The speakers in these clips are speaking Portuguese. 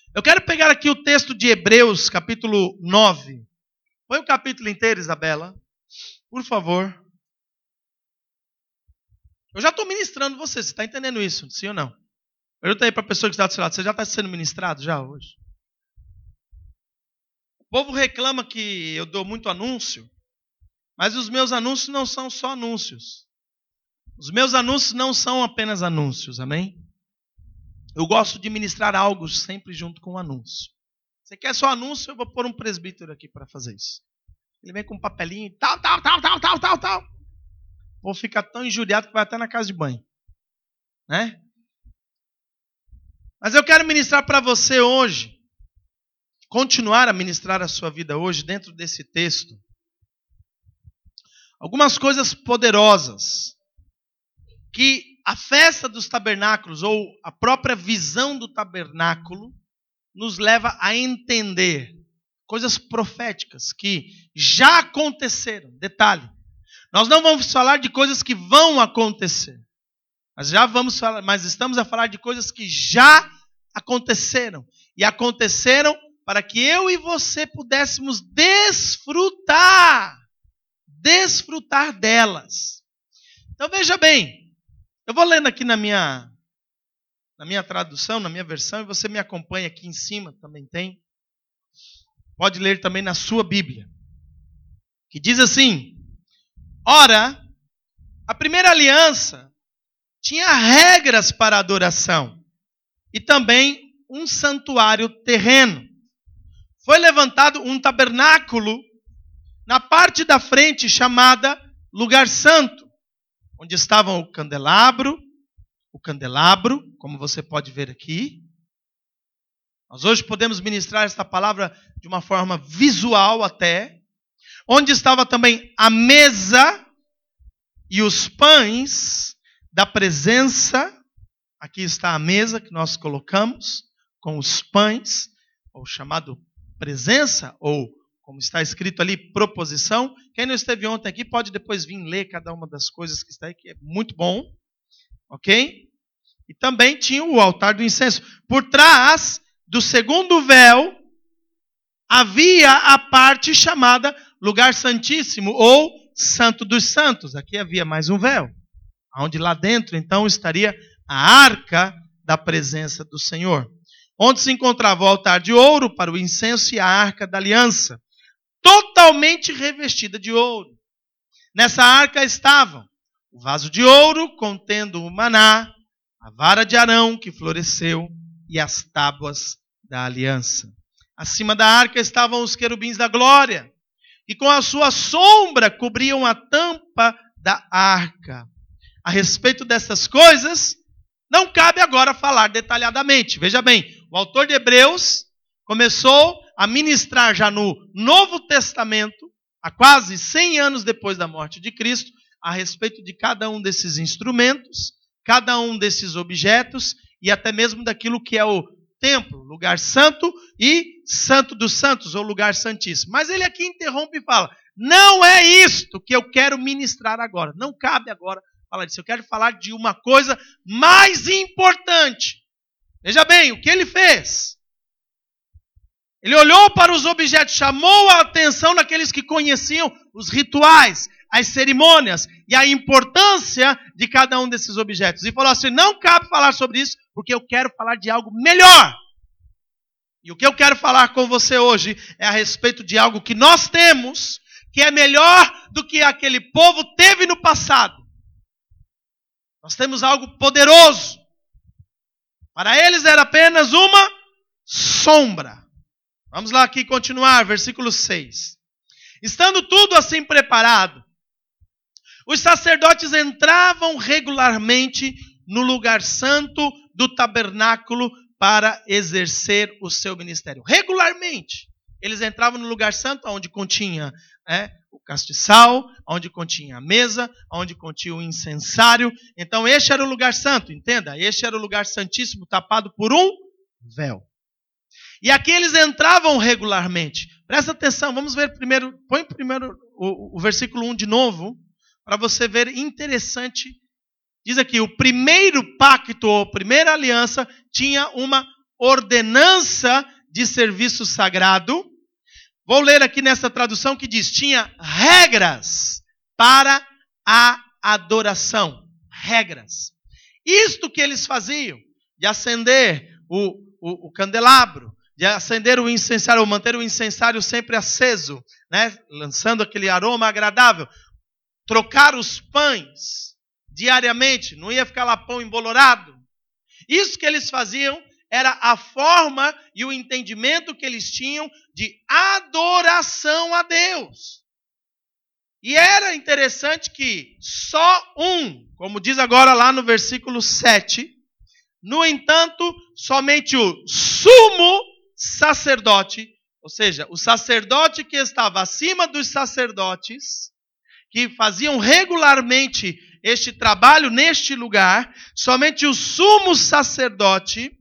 Eu quero pegar aqui o texto de Hebreus, capítulo 9. Põe o capítulo inteiro, Isabela. Por favor. Eu já estou ministrando você está entendendo isso, sim ou não? Pergunta aí para a pessoa que está do seu lado, você já está sendo ministrado já hoje? O povo reclama que eu dou muito anúncio, mas os meus anúncios não são só anúncios. Os meus anúncios não são apenas anúncios, amém? Eu gosto de ministrar algo sempre junto com o anúncio. Você quer só anúncio? Eu vou pôr um presbítero aqui para fazer isso. Ele vem com um papelinho e tal. Vou ficar tão injuriado que vai até na casa de banho. Né? Mas eu quero ministrar para você hoje, continuar a ministrar a sua vida hoje, dentro desse texto, algumas coisas poderosas, que a festa dos tabernáculos, ou a própria visão do tabernáculo, nos leva a entender coisas proféticas que já aconteceram. Detalhe, nós não vamos falar de coisas que vão acontecer, mas estamos a falar de coisas que já aconteceram. E aconteceram para que eu e você pudéssemos desfrutar delas. Então veja bem, eu vou lendo aqui na minha tradução, na minha versão, e você me acompanha aqui em cima, também tem. Pode ler também na sua Bíblia. Que diz assim: ora, a primeira aliança tinha regras para adoração e também um santuário terreno. Foi levantado um tabernáculo na parte da frente chamada Lugar Santo, onde estavam o candelabro, como você pode ver aqui. Nós hoje podemos ministrar esta palavra de uma forma visual até. Onde estava também a mesa e os pães da presença. Aqui está a mesa que nós colocamos com os pães, ou chamado presença, ou como está escrito ali, proposição. Quem não esteve ontem aqui pode depois vir ler cada uma das coisas que está aí, que é muito bom. Ok? E também tinha o altar do incenso. Por trás do segundo véu, havia a parte chamada Lugar Santíssimo, ou Santo dos Santos. Aqui havia mais um véu, onde lá dentro, então, estaria a arca da presença do Senhor. Onde se encontrava o altar de ouro para o incenso e a arca da aliança, totalmente revestida de ouro. Nessa arca estavam o vaso de ouro contendo o maná, a vara de Arão que floresceu e as tábuas da aliança. Acima da arca estavam os querubins da glória, e com a sua sombra cobriam a tampa da arca. A respeito dessas coisas, não cabe agora falar detalhadamente. Veja bem, o autor de Hebreus começou a ministrar já no Novo Testamento, há quase 100 anos depois da morte de Cristo, a respeito de cada um desses instrumentos, cada um desses objetos, e até mesmo daquilo que é o templo, lugar santo e santo dos santos, ou lugar santíssimo. Mas ele aqui interrompe e fala: não é isto que eu quero ministrar agora. Não cabe agora falar disso. Eu quero falar de uma coisa mais importante. Veja bem, o que ele fez? Ele olhou para os objetos, chamou a atenção daqueles que conheciam os rituais, as cerimônias e a importância de cada um desses objetos. E falou assim: não cabe falar sobre isso, porque eu quero falar de algo melhor. E o que eu quero falar com você hoje é a respeito de algo que nós temos, que é melhor do que aquele povo teve no passado. Nós temos algo poderoso. Para eles era apenas uma sombra. Vamos lá aqui continuar, versículo 6. Estando tudo assim preparado, os sacerdotes entravam regularmente no lugar santo do tabernáculo para exercer o seu ministério. Regularmente. Eles entravam no lugar santo, onde continha o castiçal, onde continha a mesa, onde continha o incensário. Então este era o lugar santo, entenda? Este era o lugar santíssimo, tapado por um véu. E aqui eles entravam regularmente. Presta atenção, vamos ver primeiro, põe primeiro o versículo 1 de novo, para você ver interessante. Diz aqui, o primeiro pacto, ou primeira aliança, tinha uma ordenança de serviço sagrado. Vou ler aqui nessa tradução que diz, tinha regras para a adoração. Regras. Isto que eles faziam, de acender o candelabro, de acender o incensário, ou manter o incensário sempre aceso, né? Lançando aquele aroma agradável. Trocar os pães diariamente, não ia ficar lá pão embolorado. Isso que eles faziam era a forma e o entendimento que eles tinham de adoração a Deus. E era interessante que só como diz agora lá no versículo 7, no entanto, somente o sumo sacerdote, ou seja, o sacerdote que estava acima dos sacerdotes, que faziam regularmente este trabalho neste lugar, somente o sumo sacerdote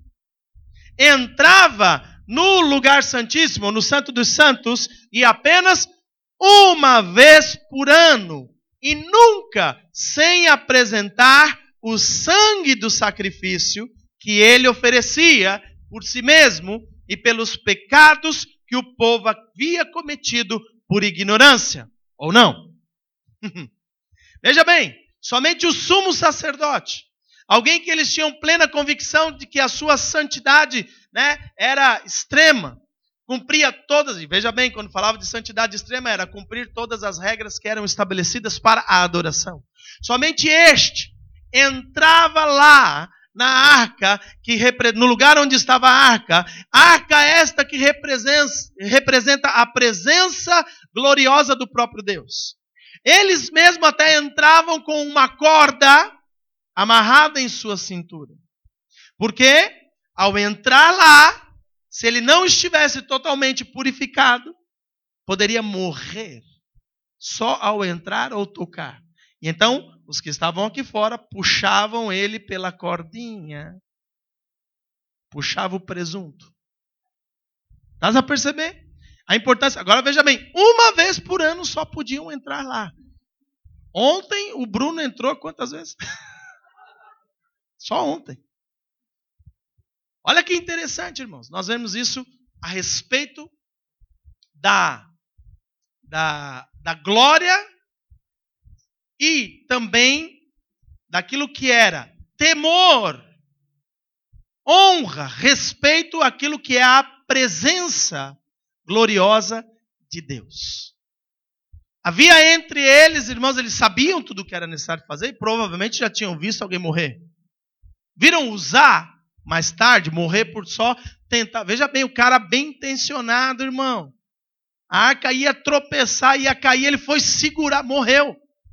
entrava no lugar santíssimo, no Santo dos Santos, e apenas uma vez por ano, e nunca sem apresentar o sangue do sacrifício que ele oferecia por si mesmo e pelos pecados que o povo havia cometido por ignorância, ou não? Veja bem, somente o sumo sacerdote, alguém que eles tinham plena convicção de que a sua santidade, né, era extrema, cumpria todas, e veja bem, quando falava de santidade extrema, era cumprir todas as regras que eram estabelecidas para a adoração. Somente este entrava lá na arca, no lugar onde estava a arca esta que representa a presença gloriosa do próprio Deus. Eles mesmo até entravam com uma corda amarrada em sua cintura. Porque ao entrar lá, se ele não estivesse totalmente purificado, poderia morrer só ao entrar ou tocar. E então, os que estavam aqui fora puxavam ele pela cordinha. Puxava o presunto. Estás a perceber? A importância. Agora veja bem, uma vez por ano só podiam entrar lá. Ontem o Bruno entrou quantas vezes? Só ontem. Olha que interessante, irmãos. Nós vemos isso a respeito da glória e também daquilo que era temor, honra, respeito àquilo que é a presença gloriosa de Deus. Havia entre eles, irmãos, eles sabiam tudo o que era necessário fazer e provavelmente já tinham visto alguém morrer. Viram usar mais tarde, morrer por só tentar. Veja bem, o cara bem intencionado, irmão. A arca ia tropeçar, ia cair, ele foi segurar, morreu.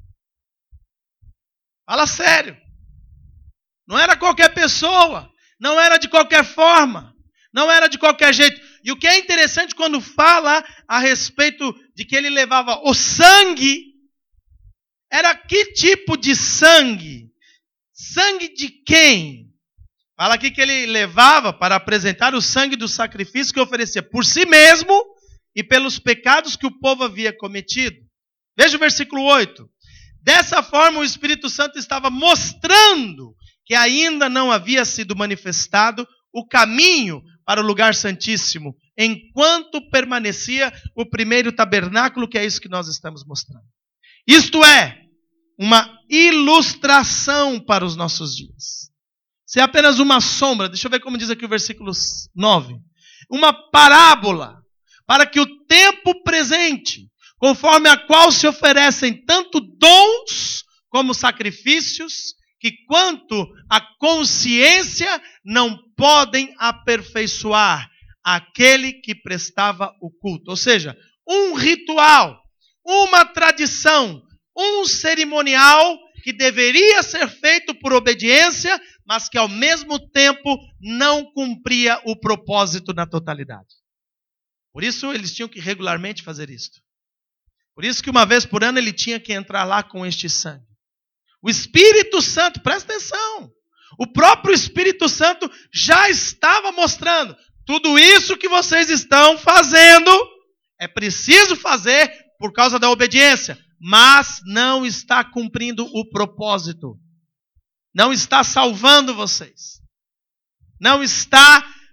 Fala sério. Não era qualquer pessoa, não era de qualquer forma, não era de qualquer jeito. E o que é interessante quando fala a respeito de que ele levava o sangue, era que tipo de sangue? Sangue de quem? Fala aqui que ele levava para apresentar o sangue do sacrifício que oferecia por si mesmo e pelos pecados que o povo havia cometido. Veja o versículo 8. Dessa forma o Espírito Santo estava mostrando que ainda não havia sido manifestado o caminho para o lugar santíssimo, enquanto permanecia o primeiro tabernáculo, que é isso que nós estamos mostrando. Isto é, uma ilustração para os nossos dias. Se é apenas uma sombra, deixa eu ver como diz aqui o versículo 9. Uma parábola, para que o tempo presente, conforme a qual se oferecem tanto dons como sacrifícios, que quanto a consciência não podem aperfeiçoar aquele que prestava o culto. Ou seja, um ritual, uma tradição, um cerimonial que deveria ser feito por obediência, mas que ao mesmo tempo não cumpria o propósito na totalidade. Por isso eles tinham que regularmente fazer isto. Por isso que uma vez por ano ele tinha que entrar lá com este sangue. O Espírito Santo, presta atenção, o próprio Espírito Santo já estava mostrando, tudo isso que vocês estão fazendo, é preciso fazer por causa da obediência, mas não está cumprindo o propósito, não está salvando vocês, não está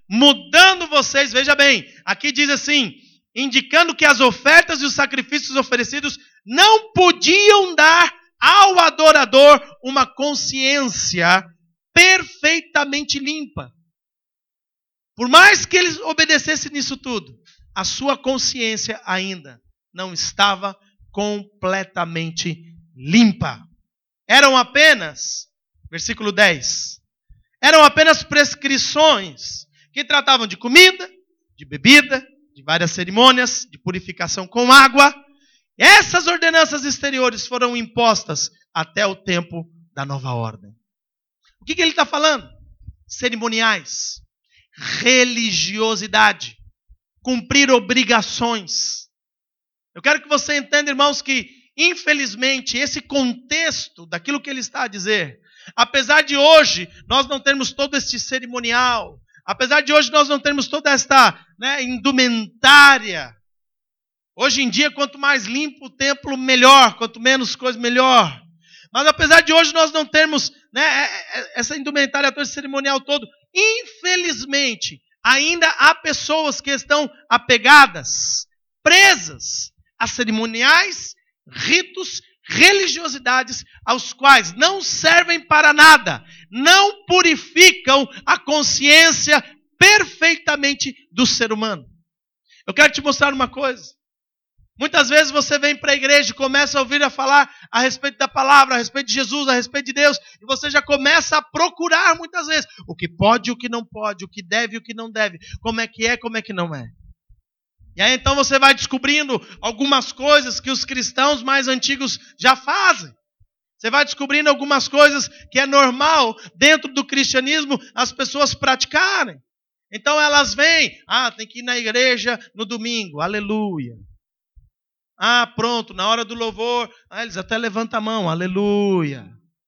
mudando vocês, veja bem, aqui diz assim, indicando que as ofertas e os sacrifícios oferecidos não podiam dar ao adorador uma consciência perfeitamente limpa. Por mais que ele obedecesse nisso tudo, a sua consciência ainda não estava completamente limpa. Eram apenas, versículo 10, eram apenas prescrições que tratavam de comida, de bebida, de várias cerimônias, de purificação com água. Essas ordenanças exteriores foram impostas até o tempo da nova ordem. O que ele está falando? Cerimoniais, religiosidade, cumprir obrigações. Eu quero que você entenda, irmãos, que infelizmente esse contexto daquilo que ele está a dizer, apesar de hoje nós não termos todo este cerimonial, apesar de hoje nós não termos toda esta indumentária, hoje em dia quanto mais limpo o templo melhor, quanto menos coisa melhor. Mas apesar de hoje nós não termos essa indumentária toda, esse cerimonial todo, infelizmente ainda há pessoas que estão apegadas, presas a cerimoniais, ritos, religiosidades, aos quais não servem para nada, não purificam a consciência perfeitamente do ser humano. Eu quero te mostrar uma coisa. Muitas vezes você vem para a igreja e começa a ouvir a falar a respeito da palavra, a respeito de Jesus, a respeito de Deus, e você já começa a procurar muitas vezes o que pode e o que não pode, o que deve e o que não deve, como é que não é. E aí então você vai descobrindo algumas coisas que os cristãos mais antigos já fazem. Você vai descobrindo algumas coisas que é normal dentro do cristianismo as pessoas praticarem. Então elas vêm, tem que ir na igreja no domingo, aleluia. Pronto, na hora do louvor, eles até levantam a mão, aleluia.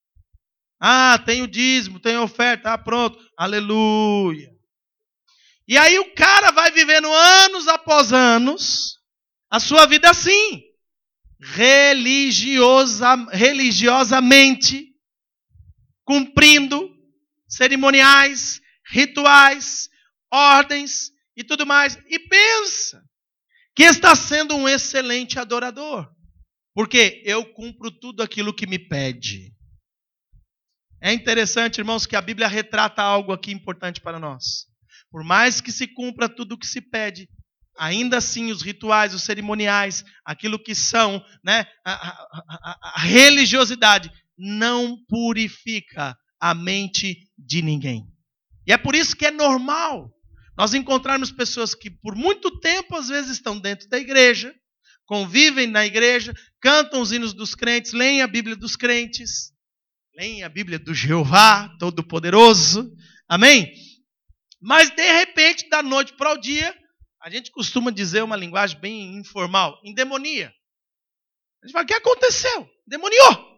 Tem o dízimo, tem a oferta, pronto, aleluia. E aí o cara vai vivendo anos após anos a sua vida assim, religiosamente, cumprindo cerimoniais, rituais, ordens e tudo mais. E pensa que está sendo um excelente adorador, porque eu cumpro tudo aquilo que me pede. É interessante, irmãos, que a Bíblia retrata algo aqui importante para nós. Por mais que se cumpra tudo o que se pede, ainda assim os rituais, os cerimoniais, aquilo que são, a religiosidade, não purifica a mente de ninguém. E é por isso que é normal nós encontrarmos pessoas que por muito tempo às vezes estão dentro da igreja, convivem na igreja, cantam os hinos dos crentes, leem a Bíblia dos crentes, leem a Bíblia do Jeová Todo-Poderoso, amém? Mas de repente, da noite para o dia, a gente costuma dizer uma linguagem bem informal, endemonia. A gente fala, o que aconteceu? Demoniou.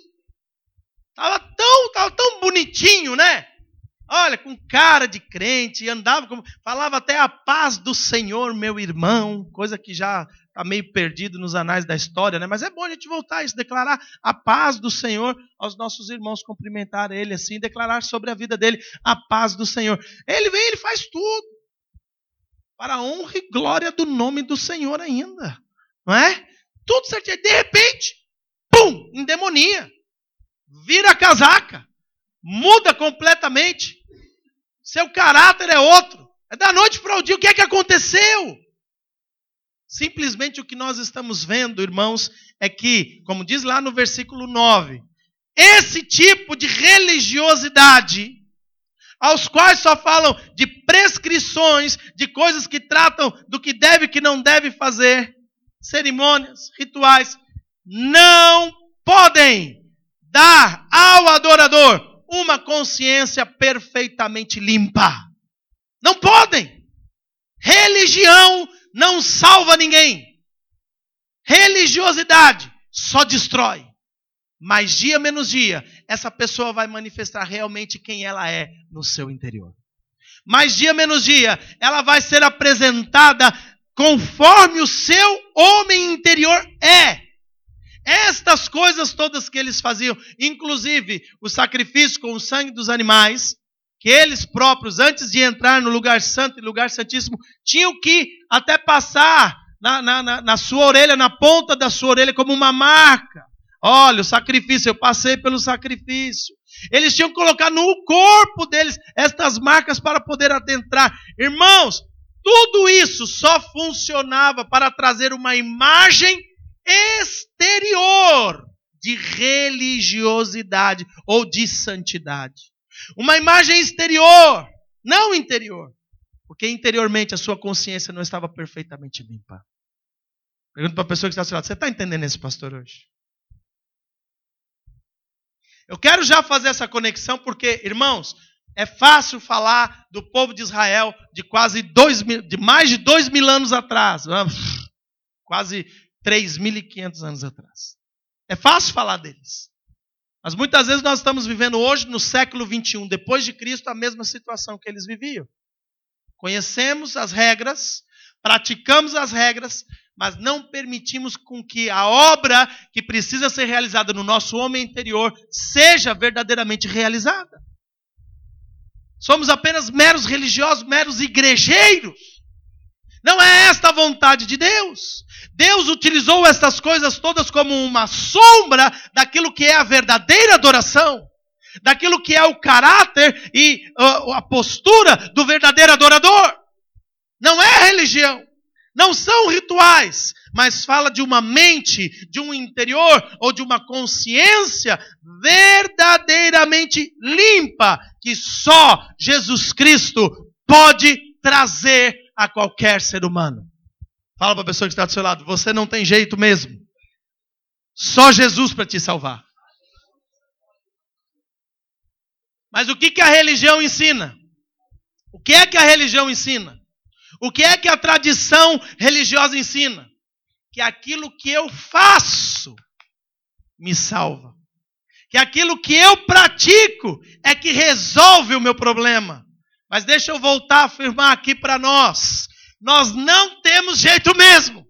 Estava tão bonitinho, né? Olha, com cara de crente, falava até a paz do Senhor, meu irmão, coisa que já está meio perdido nos anais da história, né? Mas é bom a gente voltar a isso, declarar a paz do Senhor aos nossos irmãos, cumprimentar ele assim, declarar sobre a vida dele a paz do Senhor. Ele vem, ele faz tudo, para a honra e glória do nome do Senhor ainda, não é? Tudo certinho, de repente, pum, endemonia, vira a casaca, muda completamente, seu caráter é outro, é da noite para o dia. O que é que aconteceu? Simplesmente o que nós estamos vendo, irmãos, é que, como diz lá no versículo 9, esse tipo de religiosidade, aos quais só falam de prescrições, de coisas que tratam do que deve e que não deve fazer, cerimônias, rituais, não podem dar ao adorador uma consciência perfeitamente limpa. Não podem. Religião não salva ninguém. Religiosidade só destrói. Mas dia menos dia, essa pessoa vai manifestar realmente quem ela é no seu interior. Mas dia menos dia, ela vai ser apresentada conforme o seu homem interior é. Estas coisas todas que eles faziam, inclusive o sacrifício com o sangue dos animais, que eles próprios, antes de entrar no lugar santo e lugar santíssimo, tinham que até passar na sua orelha, na ponta da sua orelha, como uma marca. Olha, o sacrifício, eu passei pelo sacrifício. Eles tinham que colocar no corpo deles estas marcas para poder adentrar. Irmãos, tudo isso só funcionava para trazer uma imagem exterior de religiosidade ou de santidade. Uma imagem exterior, não interior. Porque interiormente a sua consciência não estava perfeitamente limpa. Pergunto para a pessoa que está ao seu lado, você está entendendo esse pastor hoje? Eu quero já fazer essa conexão porque, irmãos, é fácil falar do povo de Israel de de mais de 2.000 anos atrás. Quase 3.500 anos atrás. É fácil falar deles. Mas muitas vezes nós estamos vivendo hoje, no século 21, depois de Cristo, a mesma situação que eles viviam. Conhecemos as regras, praticamos as regras, mas não permitimos com que a obra que precisa ser realizada no nosso homem interior seja verdadeiramente realizada. Somos apenas meros religiosos, meros igrejeiros. Não é esta a vontade de Deus. Deus utilizou estas coisas todas como uma sombra daquilo que é a verdadeira adoração, daquilo que é o caráter e a postura do verdadeiro adorador. Não é religião, não são rituais, mas fala de uma mente, de um interior ou de uma consciência verdadeiramente limpa, que só Jesus Cristo pode trazer a qualquer ser humano. Fala para a pessoa que está do seu lado, você não tem jeito mesmo. Só Jesus para te salvar. Mas o que a religião ensina? O que é que a religião ensina? O que é que a tradição religiosa ensina? Que aquilo que eu faço me salva. Que aquilo que eu pratico é que resolve o meu problema. Mas deixa eu voltar a afirmar aqui para nós. Nós não temos jeito mesmo.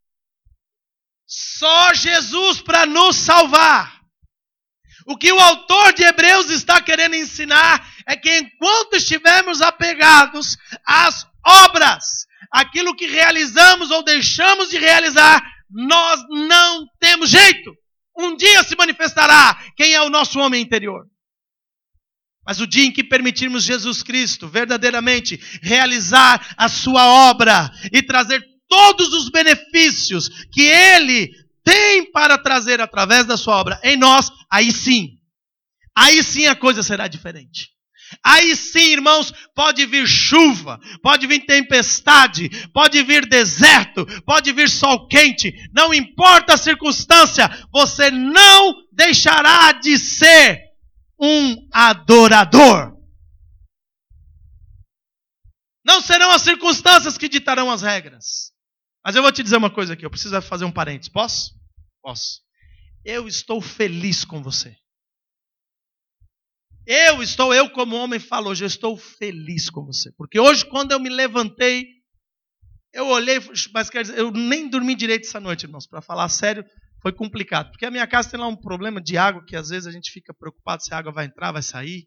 Só Jesus para nos salvar. O que o autor de Hebreus está querendo ensinar é que enquanto estivermos apegados às obras, aquilo que realizamos ou deixamos de realizar, nós não temos jeito. Um dia se manifestará quem é o nosso homem interior. Mas o dia em que permitirmos Jesus Cristo verdadeiramente realizar a sua obra e trazer todos os benefícios que Ele tem para trazer através da sua obra em nós, aí sim a coisa será diferente. Aí sim, irmãos, pode vir chuva, pode vir tempestade, pode vir deserto, pode vir sol quente, não importa a circunstância, você não deixará de ser um adorador. Não serão as circunstâncias que ditarão as regras. Mas eu vou te dizer uma coisa aqui, eu preciso fazer um parênteses. Posso? Posso. Eu estou feliz com você. Eu como homem falo hoje, eu estou feliz com você. Porque hoje quando eu me levantei, eu olhei, mas quer dizer, eu nem dormi direito essa noite, irmãos, para falar sério. Foi complicado, porque a minha casa tem lá um problema de água, que às vezes a gente fica preocupado se a água vai entrar, vai sair.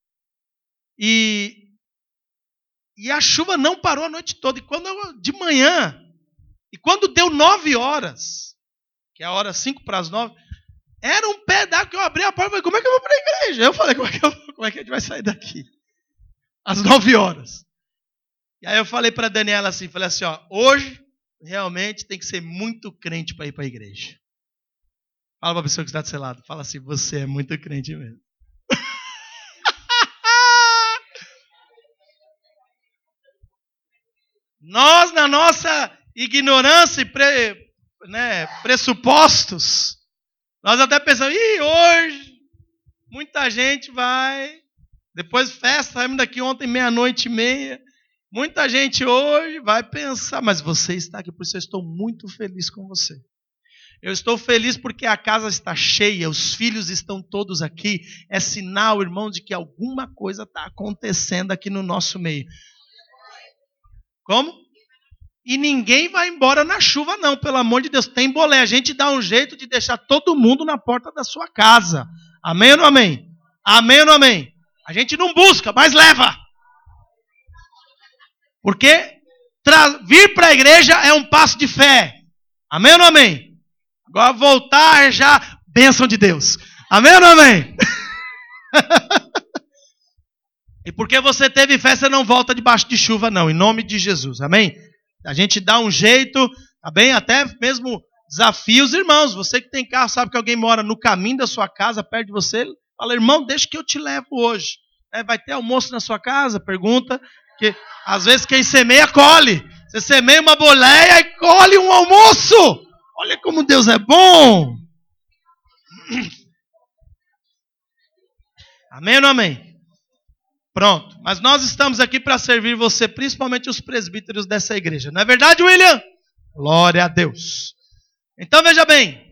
E a chuva não parou a noite toda. De manhã, e quando deu 9 horas, que é a hora 5 para as 9, era um pé d'água que eu abri a porta e falei, como é que eu vou para a igreja? Eu falei, como é que a gente vai sair daqui? Às 9 horas. E aí eu falei para a Daniela assim, hoje realmente tem que ser muito crente para ir para a igreja. Fala para a pessoa que está do seu lado. Fala assim, você é muito crente mesmo. Nós, na nossa ignorância e pressupostos, nós até pensamos, hoje muita gente vai, depois festa, saímos daqui ontem 00:30, muita gente hoje vai pensar, mas você está aqui, por isso eu estou muito feliz com você. Eu estou feliz porque a casa está cheia, os filhos estão todos aqui. É sinal, irmão, de que alguma coisa está acontecendo aqui no nosso meio. Como? E ninguém vai embora na chuva não, pelo amor de Deus. Tem bolé, a gente dá um jeito de deixar todo mundo na porta da sua casa. Amém ou não amém? Amém ou não amém? A gente não busca, mas leva. Porque vir para a igreja é um passo de fé. Amém ou não amém? Agora voltar é já bênção de Deus. Amém ou não amém? E porque você teve fé, você não volta debaixo de chuva, não. Em nome de Jesus. Amém? A gente dá um jeito, tá bem? Até mesmo desafios, irmãos. Você que tem carro, sabe que alguém mora no caminho da sua casa, perto de você. Fala, irmão, deixa que eu te levo hoje. Vai ter almoço na sua casa? Pergunta. Que às vezes quem semeia, colhe. Você semeia uma boleia e colhe um almoço. Olha como Deus é bom. Amém ou não amém? Pronto. Mas nós estamos aqui para servir você, principalmente os presbíteros dessa igreja. Não é verdade, William? Glória a Deus. Então veja bem.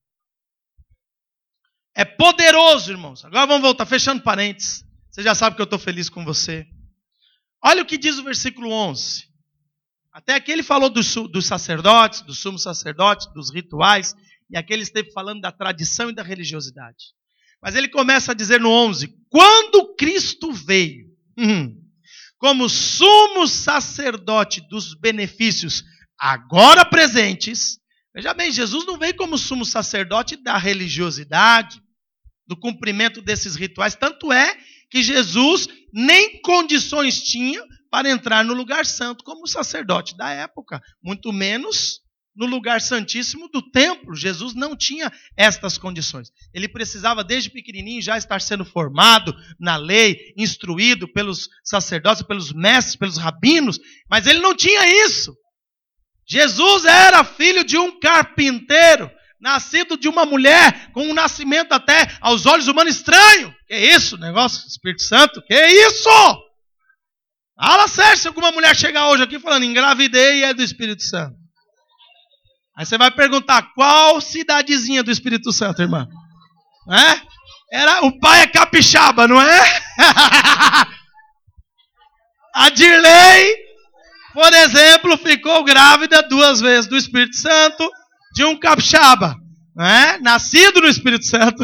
É poderoso, irmãos. Agora vamos voltar, fechando parênteses. Você já sabe que eu estou feliz com você. Olha o que diz o versículo 11. Até aqui ele falou dos sacerdotes, do sumo sacerdote, dos rituais. E aqui ele esteve falando da tradição e da religiosidade. Mas ele começa a dizer no 11. Quando Cristo veio como sumo sacerdote dos benefícios agora presentes. Veja bem, Jesus não veio como sumo sacerdote da religiosidade, do cumprimento desses rituais. Tanto é que Jesus nem condições tinha para entrar no lugar santo como sacerdote da época. Muito menos no lugar santíssimo do templo. Jesus não tinha estas condições. Ele precisava desde pequenininho já estar sendo formado na lei, instruído pelos sacerdotes, pelos mestres, pelos rabinos. Mas ele não tinha isso. Jesus era filho de um carpinteiro, nascido de uma mulher, com um nascimento até aos olhos humanos estranho. Que isso, negócio? Espírito Santo? Que isso? Fala sério, se alguma mulher chegar hoje aqui falando, engravidei e é do Espírito Santo. Aí você vai perguntar, qual cidadezinha do Espírito Santo, irmã? O pai é capixaba, não é? A Dirley, por exemplo, ficou grávida 2 vezes do Espírito Santo de um capixaba, não é? Nascido no Espírito Santo.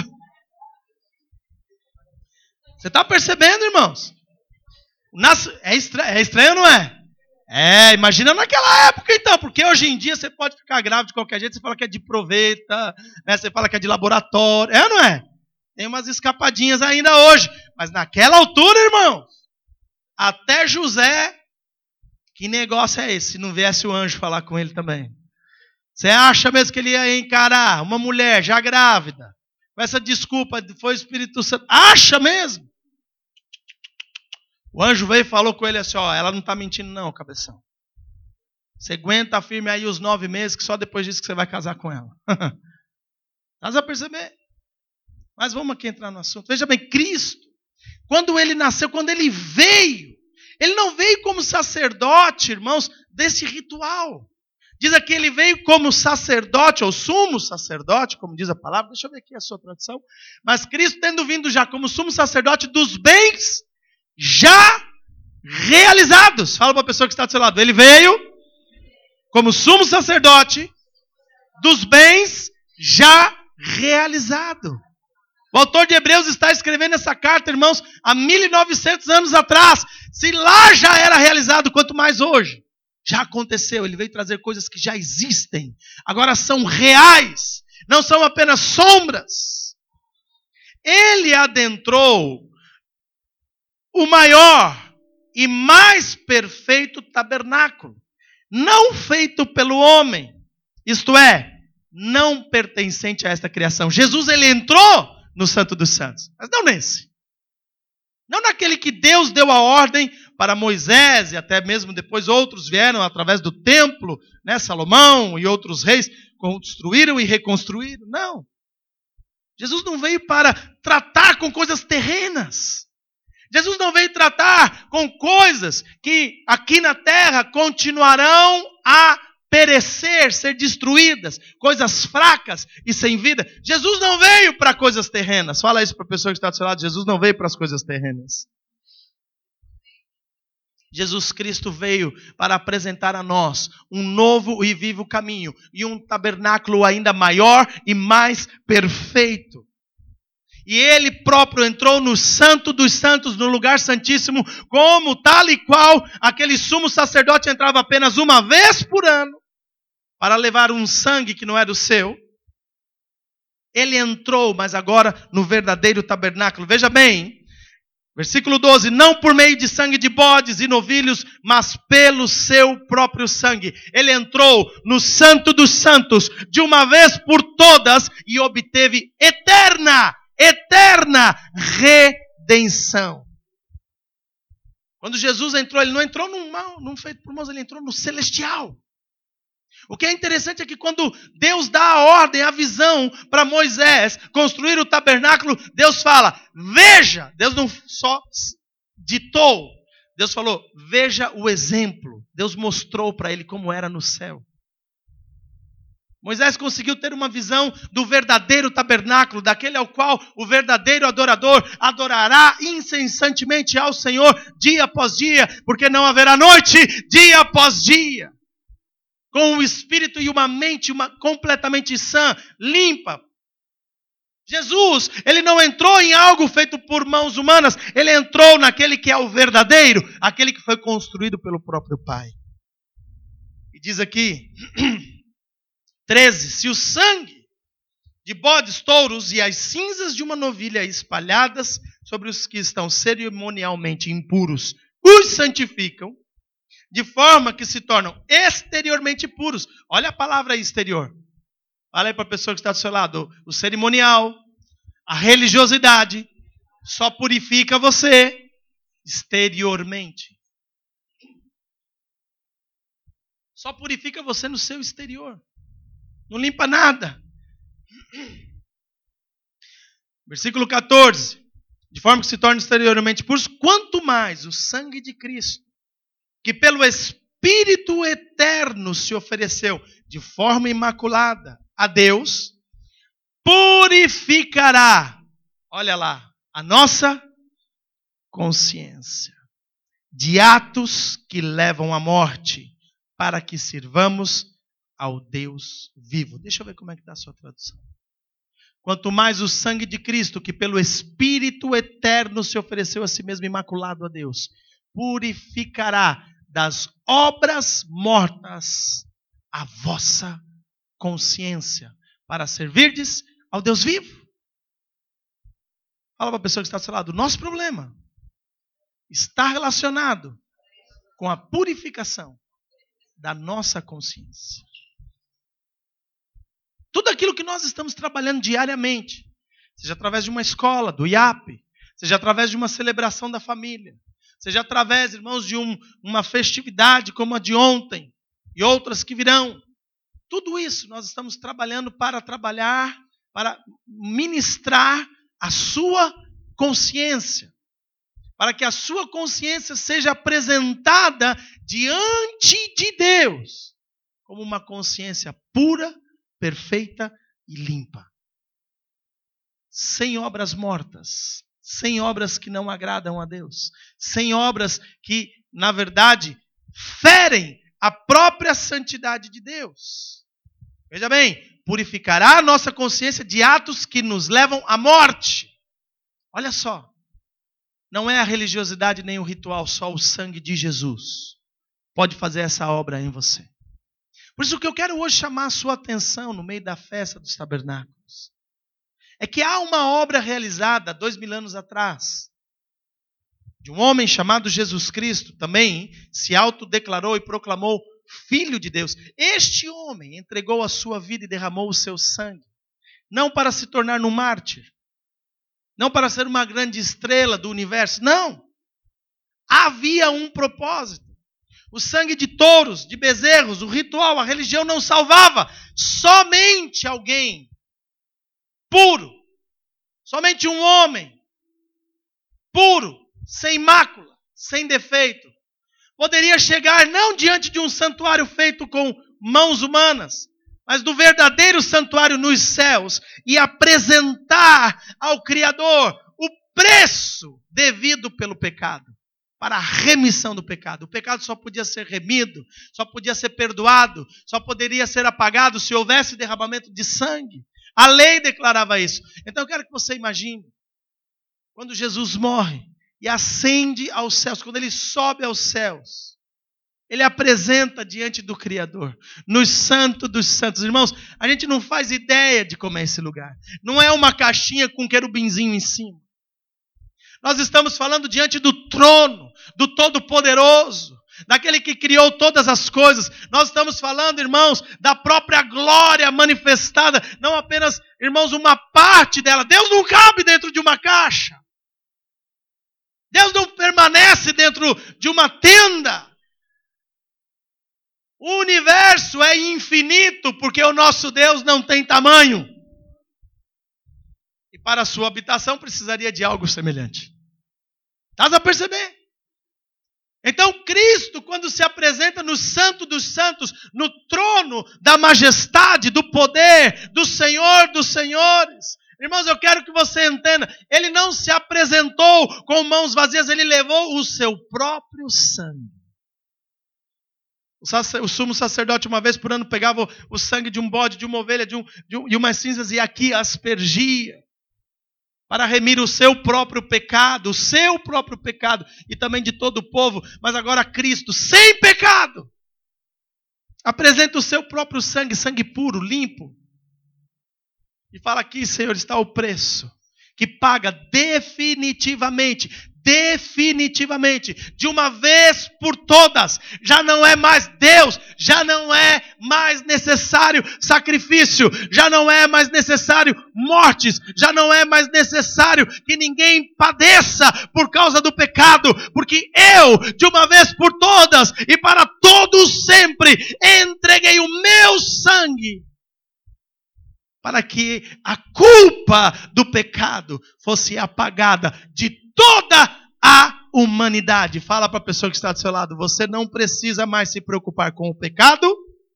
Você está percebendo, irmãos? É estranho ou não é? Imagina naquela época então, porque hoje em dia você pode ficar grávida de qualquer jeito, você fala que é de proveta, né? Você fala que é de laboratório, ou não é? Tem umas escapadinhas ainda hoje, mas naquela altura, irmão, até José, que negócio é esse? Se não viesse o anjo falar com ele também. Você acha mesmo que ele ia encarar uma mulher já grávida, com essa desculpa, foi o Espírito Santo? Acha mesmo? O anjo veio e falou com ele assim, ela não está mentindo não, cabeção. Você aguenta firme aí os 9 meses, que só depois disso que você vai casar com ela. Estás a perceber? Mas vamos aqui entrar no assunto. Veja bem, Cristo, quando ele nasceu, quando ele veio, ele não veio como sacerdote, irmãos, desse ritual. Diz aqui, ele veio como sacerdote, ou sumo sacerdote, como diz a palavra. Deixa eu ver aqui a sua tradução. Mas Cristo tendo vindo já como sumo sacerdote dos bens já realizados. Fala para a pessoa que está do seu lado. Ele veio como sumo sacerdote dos bens já realizados. O autor de Hebreus está escrevendo essa carta, irmãos, há 1900 anos atrás. Se lá já era realizado, quanto mais hoje. Já aconteceu. Ele veio trazer coisas que já existem. Agora são reais. Não são apenas sombras. Ele adentrou o maior e mais perfeito tabernáculo, não feito pelo homem, isto é, não pertencente a esta criação. Jesus, ele entrou no Santo dos Santos, mas não nesse. Não naquele que Deus deu a ordem para Moisés, e até mesmo depois outros vieram através do templo, né, Salomão e outros reis, construíram e reconstruíram. Não. Jesus não veio para tratar com coisas terrenas. Jesus não veio tratar com coisas que aqui na terra continuarão a perecer, ser destruídas, coisas fracas e sem vida. Jesus não veio para coisas terrenas. Fala isso para a pessoa que está do seu lado. Jesus não veio para as coisas terrenas. Jesus Cristo veio para apresentar a nós um novo e vivo caminho e um tabernáculo ainda maior e mais perfeito. E ele próprio entrou no Santo dos Santos, no lugar santíssimo, como tal e qual aquele sumo sacerdote entrava apenas uma vez por ano, para levar um sangue que não era o seu. Ele entrou, mas agora no verdadeiro tabernáculo. Veja bem, versículo 12, não por meio de sangue de bodes e novilhos, mas pelo seu próprio sangue. Ele entrou no Santo dos Santos, de uma vez por todas, e obteve eterna redenção. Quando Jesus entrou, ele não entrou num feito por mãos, ele entrou no celestial. O que é interessante é que quando Deus dá a ordem, a visão para Moisés construir o tabernáculo, Deus fala, veja. Deus não só ditou, Deus falou, veja o exemplo. Deus mostrou para ele como era no céu. Moisés conseguiu ter uma visão do verdadeiro tabernáculo, daquele ao qual o verdadeiro adorador adorará incessantemente ao Senhor dia após dia, porque não haverá noite dia após dia. Com um espírito e uma mente completamente sã, limpa. Jesus, ele não entrou em algo feito por mãos humanas, ele entrou naquele que é o verdadeiro, aquele que foi construído pelo próprio Pai. E diz aqui, 13, se o sangue de bodes, touros e as cinzas de uma novilha espalhadas sobre os que estão cerimonialmente impuros os santificam, de forma que se tornam exteriormente puros. Olha a palavra exterior. Olha aí para a pessoa que está do seu lado. O cerimonial, a religiosidade, só purifica você exteriormente. Só purifica você no seu exterior. Não limpa nada. Versículo 14. De forma que se tornem exteriormente puros, quanto mais o sangue de Cristo, que pelo Espírito eterno se ofereceu de forma imaculada a Deus, purificará, olha lá, a nossa consciência de atos que levam à morte, para que sirvamos ao Deus vivo. Deixa eu ver como é que está a sua tradução. Quanto mais o sangue de Cristo, que pelo Espírito eterno se ofereceu a si mesmo imaculado a Deus, purificará das obras mortas a vossa consciência, para servirdes ao Deus vivo. Fala para a pessoa que está do seu lado, o nosso problema está relacionado com a purificação da nossa consciência. Tudo aquilo que nós estamos trabalhando diariamente, seja através de uma escola, do IAP, seja através de uma celebração da família, seja através, irmãos, de uma festividade como a de ontem e outras que virão. Tudo isso nós estamos trabalhando para ministrar a sua consciência. Para que a sua consciência seja apresentada diante de Deus como uma consciência pura, perfeita e limpa. Sem obras mortas. Sem obras que não agradam a Deus. Sem obras que, na verdade, ferem a própria santidade de Deus. Veja bem, purificará a nossa consciência de atos que nos levam à morte. Olha só, não é a religiosidade nem o ritual, só o sangue de Jesus pode fazer essa obra em você. Por isso que eu quero hoje chamar a sua atenção no meio da festa dos tabernáculos. É que há uma obra realizada 2000 anos atrás, de um homem chamado Jesus Cristo, também se autodeclarou e proclamou Filho de Deus. Este homem entregou a sua vida e derramou o seu sangue, não para se tornar um mártir, não para ser uma grande estrela do universo, não. Havia um propósito. O sangue de touros, de bezerros, o ritual, a religião não salvava. Somente alguém puro, somente um homem puro, sem mácula, sem defeito, poderia chegar não diante de um santuário feito com mãos humanas, mas do verdadeiro santuário nos céus e apresentar ao Criador o preço devido pelo pecado, para a remissão do pecado. O pecado só podia ser remido, só podia ser perdoado, só poderia ser apagado se houvesse derramamento de sangue. A lei declarava isso. Então eu quero que você imagine quando Jesus morre e ascende aos céus, quando ele sobe aos céus, ele apresenta diante do Criador, no Santo dos Santos. Irmãos, a gente não faz ideia de como é esse lugar. Não é uma caixinha com um querubinzinho em cima. Nós estamos falando diante do trono, do Todo-Poderoso, daquele que criou todas as coisas. Nós estamos falando, irmãos, da própria glória manifestada, não apenas, irmãos, uma parte dela. Deus não cabe dentro de uma caixa. Deus não permanece dentro de uma tenda. O universo é infinito, porque o nosso Deus não tem tamanho. E para a sua habitação precisaria de algo semelhante. Estás a perceber? Então Cristo, quando se apresenta no Santo dos Santos, no trono da majestade, do poder, do Senhor dos Senhores, irmãos, eu quero que você entenda, Ele não se apresentou com mãos vazias, Ele levou o seu próprio sangue. O sumo sacerdote uma vez por ano pegava o sangue de um bode, de uma ovelha, de umas cinzas e aqui aspergia, para remir o seu próprio pecado, e também de todo o povo. Mas agora Cristo, sem pecado, apresenta o seu próprio sangue, sangue puro, limpo. E fala aqui, Senhor, está o preço que paga definitivamente, de uma vez por todas. Já não é mais Deus, já não é mais necessário sacrifício, já não é mais necessário mortes, já não é mais necessário que ninguém padeça por causa do pecado, porque eu, de uma vez por todas e para todos sempre, entreguei o meu sangue para que a culpa do pecado fosse apagada de toda a humanidade. Fala para a pessoa que está do seu lado, você não precisa mais se preocupar com o pecado.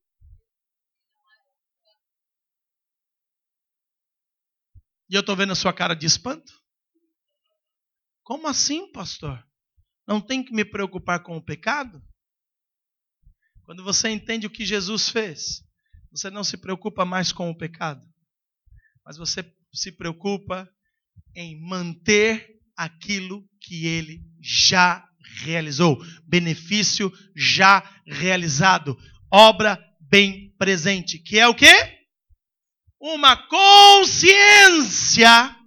E eu estou vendo a sua cara de espanto. Como assim, pastor? Não tem que me preocupar com o pecado? Quando você entende o que Jesus fez, você não se preocupa mais com o pecado, mas você se preocupa em manter aquilo que ele já realizou. Benefício já realizado. Obra bem presente. Que é o quê? Uma consciência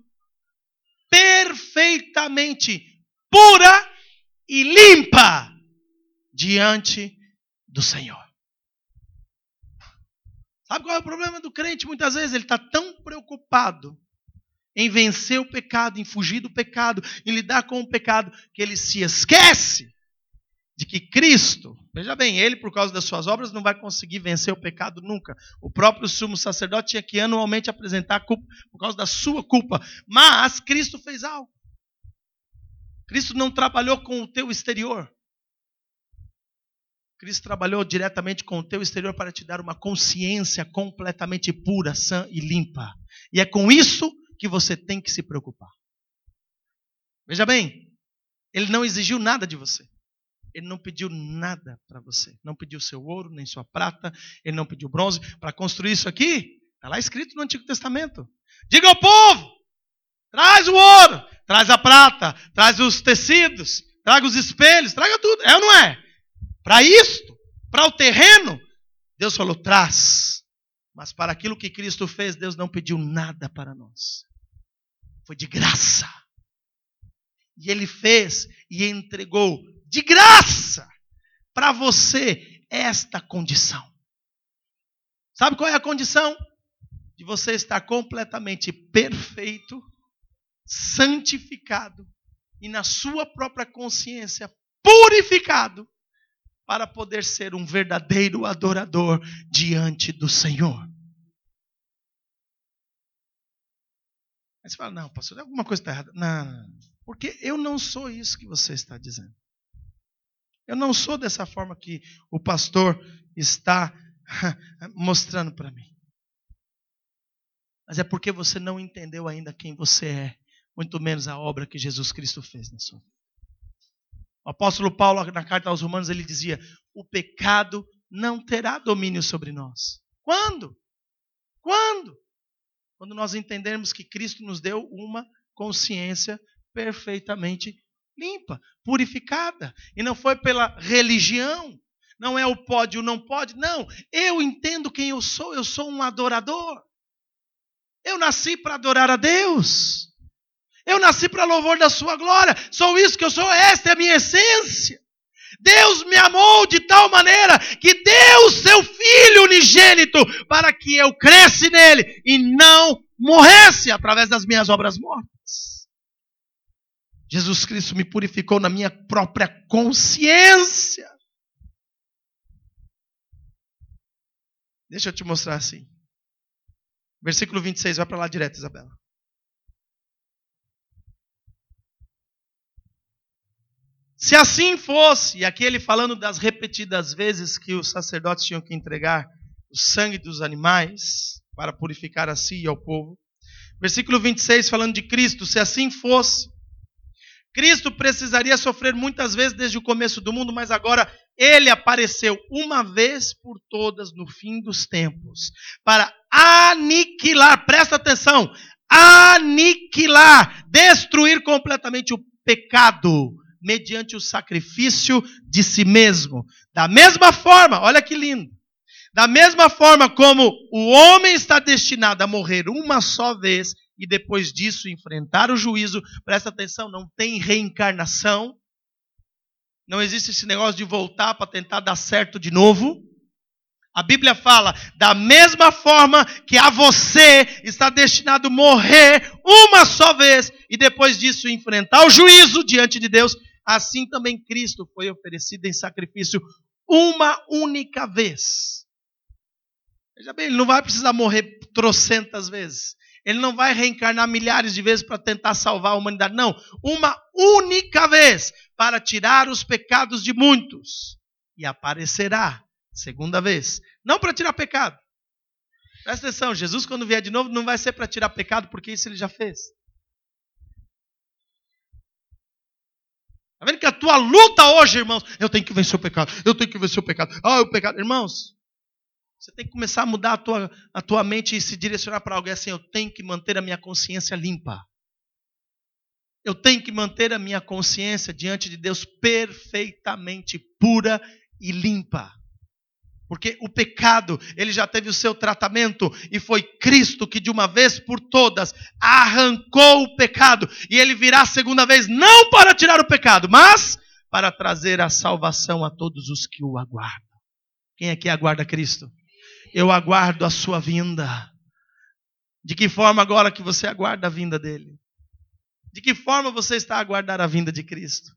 perfeitamente pura e limpa diante do Senhor. Sabe qual é o problema do crente? Muitas vezes ele está tão preocupado em vencer o pecado, em fugir do pecado, em lidar com o pecado, que ele se esquece de que Cristo, veja bem, ele por causa das suas obras não vai conseguir vencer o pecado nunca. O próprio sumo sacerdote tinha que anualmente apresentar a culpa por causa da sua culpa. Mas Cristo fez algo. Cristo não trabalhou com o teu exterior. Cristo trabalhou diretamente com o teu exterior para te dar uma consciência completamente pura, sã e limpa. E é com isso que você tem que se preocupar. Veja bem, ele não exigiu nada de você. Ele não pediu nada para você. Não pediu seu ouro, nem sua prata. Ele não pediu bronze. Para construir isso aqui, está lá escrito no Antigo Testamento. Diga ao povo, traz o ouro, traz a prata, traz os tecidos, traga os espelhos, traga tudo. É ou não é? Para isto, para o terreno, Deus falou, traz. Mas para aquilo que Cristo fez, Deus não pediu nada para nós. Foi de graça. E Ele fez e entregou de graça para você esta condição. Sabe qual é a condição? De você estar completamente perfeito, santificado e na sua própria consciência purificado para poder ser um verdadeiro adorador diante do Senhor. Aí você fala, não, pastor, alguma coisa está errada. Não, porque eu não sou isso que você está dizendo. Eu não sou dessa forma que o pastor está mostrando para mim. Mas é porque você não entendeu ainda quem você é, muito menos a obra que Jesus Cristo fez na sua vida. O apóstolo Paulo, na carta aos Romanos, ele dizia, o pecado não terá domínio sobre nós. Quando? Quando? Quando nós entendermos que Cristo nos deu uma consciência perfeitamente limpa, purificada. E não foi pela religião. Não é o pode ou não pode. Não, eu entendo quem eu sou um adorador. Eu nasci para adorar a Deus. Eu nasci para louvor da sua glória. Sou isso que eu sou, esta é a minha essência. Deus me amou de tal maneira que deu o seu Filho unigênito para que eu cresce nele e não morresse através das minhas obras mortas. Jesus Cristo me purificou na minha própria consciência. Deixa eu te mostrar assim. Versículo 26, vai para lá direto, Isabela. Se assim fosse, e aqui ele falando das repetidas vezes que os sacerdotes tinham que entregar o sangue dos animais para purificar a si e ao povo. Versículo 26 falando de Cristo, se assim fosse, Cristo precisaria sofrer muitas vezes desde o começo do mundo, mas agora ele apareceu uma vez por todas no fim dos tempos, para aniquilar, presta atenção, aniquilar, destruir completamente o pecado, mediante o sacrifício de si mesmo. Da mesma forma, olha que lindo, da mesma forma como o homem está destinado a morrer uma só vez e depois disso enfrentar o juízo, presta atenção, não tem reencarnação, não existe esse negócio de voltar para tentar dar certo de novo. A Bíblia fala, da mesma forma que a você está destinado a morrer uma só vez e depois disso enfrentar o juízo diante de Deus, assim também Cristo foi oferecido em sacrifício uma única vez. Veja bem, ele não vai precisar morrer trocentas vezes. Ele não vai reencarnar milhares de vezes para tentar salvar a humanidade. Não, uma única vez para tirar os pecados de muitos. E aparecerá, segunda vez, não para tirar pecado. Presta atenção, Jesus quando vier de novo não vai ser para tirar pecado, porque isso ele já fez. Está vendo que a tua luta hoje, irmãos, eu tenho que vencer o pecado, eu tenho que vencer o pecado. Ah, o pecado. Irmãos, você tem que começar a mudar a tua mente e se direcionar para alguém assim, eu tenho que manter a minha consciência limpa. Eu tenho que manter a minha consciência diante de Deus perfeitamente pura e limpa. Porque o pecado, ele já teve o seu tratamento e foi Cristo que de uma vez por todas arrancou o pecado. E ele virá a segunda vez, não para tirar o pecado, mas para trazer a salvação a todos os que o aguardam. Quem aqui aguarda Cristo? Eu aguardo a sua vinda. De que forma agora que você aguarda a vinda dele? De que forma você está a aguardar a vinda de Cristo?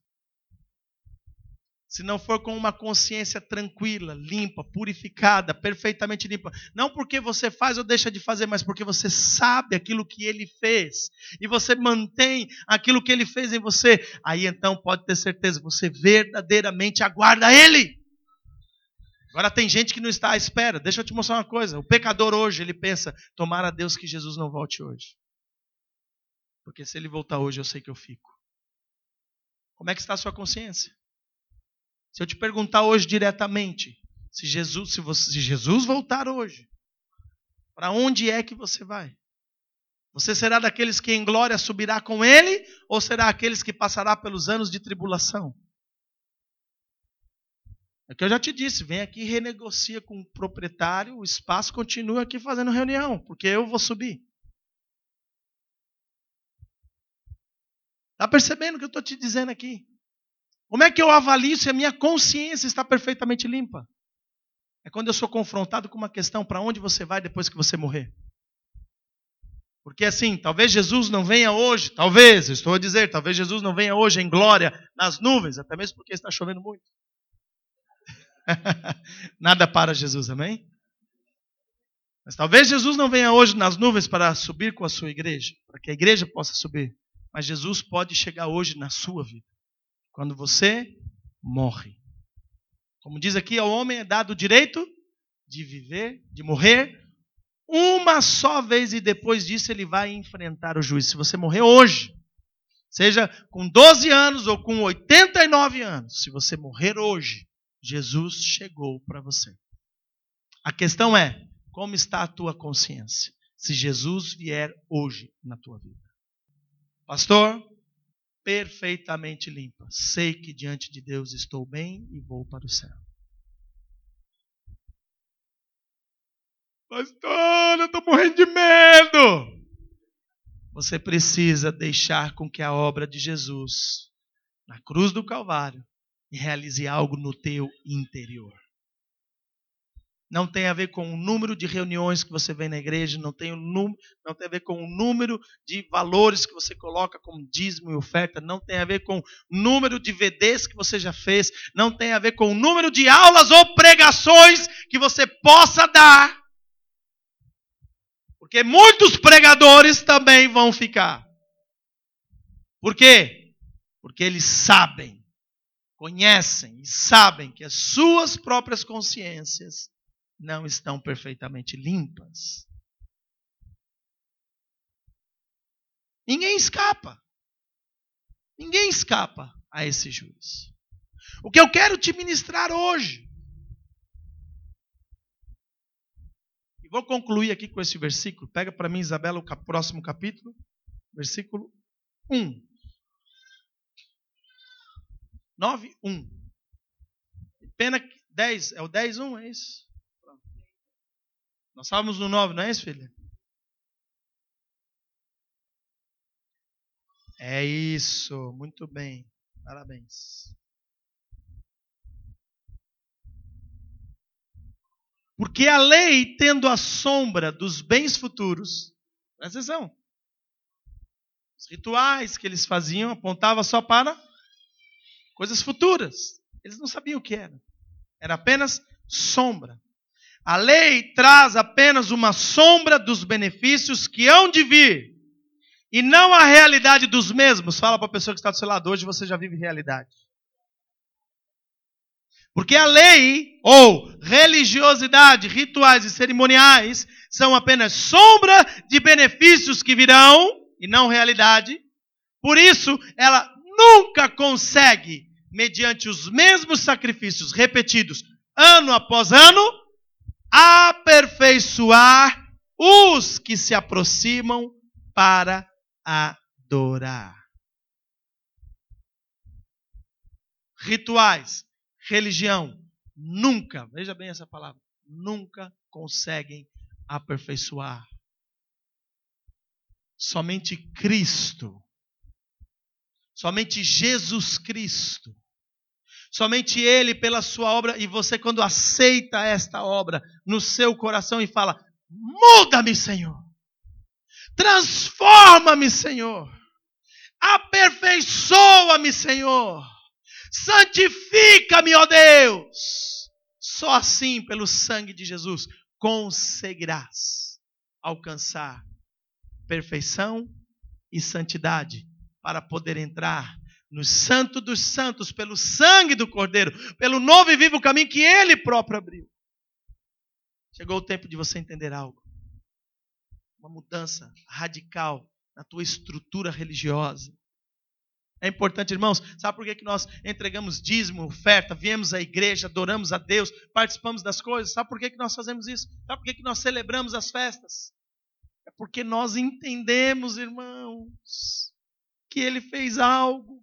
Se não for com uma consciência tranquila, limpa, purificada, perfeitamente limpa. Não porque você faz ou deixa de fazer, mas porque você sabe aquilo que ele fez. E você mantém aquilo que ele fez em você. Aí então pode ter certeza, você verdadeiramente aguarda ele. Agora tem gente que não está à espera. Deixa eu te mostrar uma coisa. O pecador hoje, ele pensa, tomara a Deus que Jesus não volte hoje. Porque se ele voltar hoje, eu sei que eu fico. Como é que está a sua consciência? Se eu te perguntar hoje diretamente, se Jesus voltar hoje, para onde é que você vai? Você será daqueles que em glória subirá com ele, ou será aqueles que passará pelos anos de tribulação? É que eu já te disse, vem aqui e renegocia com o proprietário, o espaço continua aqui fazendo reunião, porque eu vou subir. Está percebendo o que eu estou te dizendo aqui? Como é que eu avalio se a minha consciência está perfeitamente limpa? É quando eu sou confrontado com uma questão, para onde você vai depois que você morrer? Porque assim, talvez Jesus não venha hoje, talvez Jesus não venha hoje em glória nas nuvens, até mesmo porque está chovendo muito. Nada para Jesus, amém? Mas talvez Jesus não venha hoje nas nuvens para subir com a sua igreja, para que a igreja possa subir. Mas Jesus pode chegar hoje na sua vida, quando você morre. Como diz aqui, ao homem é dado o direito de viver, de morrer, uma só vez e depois disso ele vai enfrentar o juízo. Se você morrer hoje, seja com 12 anos ou com 89 anos, se você morrer hoje, Jesus chegou para você. A questão é, como está a tua consciência? Se Jesus vier hoje na tua vida. Pastor, perfeitamente limpa. Sei que diante de Deus estou bem e vou para o céu. Pastor, eu estou morrendo de medo. Você precisa deixar com que a obra de Jesus na cruz do Calvário realize algo no teu interior. Não tem a ver com o número de reuniões que você vem na igreja, não tem a ver com o número de valores que você coloca como dízimo e oferta, não tem a ver com o número de VDs que você já fez, não tem a ver com o número de aulas ou pregações que você possa dar. Porque muitos pregadores também vão ficar. Por quê? Porque eles sabem, conhecem e sabem que as suas próprias consciências não estão perfeitamente limpas. Ninguém escapa. Ninguém escapa a esse juízo. O que eu quero te ministrar hoje, e vou concluir aqui com esse versículo. Pega para mim, Isabela, o próximo capítulo, versículo 1. 9:1. Pena que 10, é o 10:1, é isso? Nós estávamos no 9, não é isso, filha? É isso, muito bem. Parabéns. Porque a lei, tendo a sombra dos bens futuros, presta atenção, os rituais que eles faziam apontavam só para coisas futuras. Eles não sabiam o que era. Era apenas sombra. A lei traz apenas uma sombra dos benefícios que hão de vir, e não a realidade dos mesmos. Fala para a pessoa que está do seu lado, hoje você já vive realidade. Porque a lei, ou religiosidade, rituais e cerimoniais, são apenas sombra de benefícios que virão, e não realidade. Por isso, ela nunca consegue, mediante os mesmos sacrifícios repetidos, ano após ano, aperfeiçoar os que se aproximam para adorar. Rituais, religião, nunca, veja bem essa palavra, nunca conseguem aperfeiçoar. Somente Cristo, somente Jesus Cristo, somente Ele pela sua obra, e você quando aceita esta obra no seu coração e fala, muda-me, Senhor, transforma-me, Senhor, aperfeiçoa-me, Senhor, santifica-me, ó Deus. Só assim, pelo sangue de Jesus, conseguirás alcançar perfeição e santidade para poder entrar no santo dos santos, pelo sangue do Cordeiro, pelo novo e vivo caminho que Ele próprio abriu. Chegou o tempo de você entender algo. Uma mudança radical na tua estrutura religiosa. É importante, irmãos, sabe por que nós entregamos dízimo, oferta, viemos à igreja, adoramos a Deus, participamos das coisas? Sabe por que nós fazemos isso? Sabe por que nós celebramos as festas? É porque nós entendemos, irmãos, que Ele fez algo.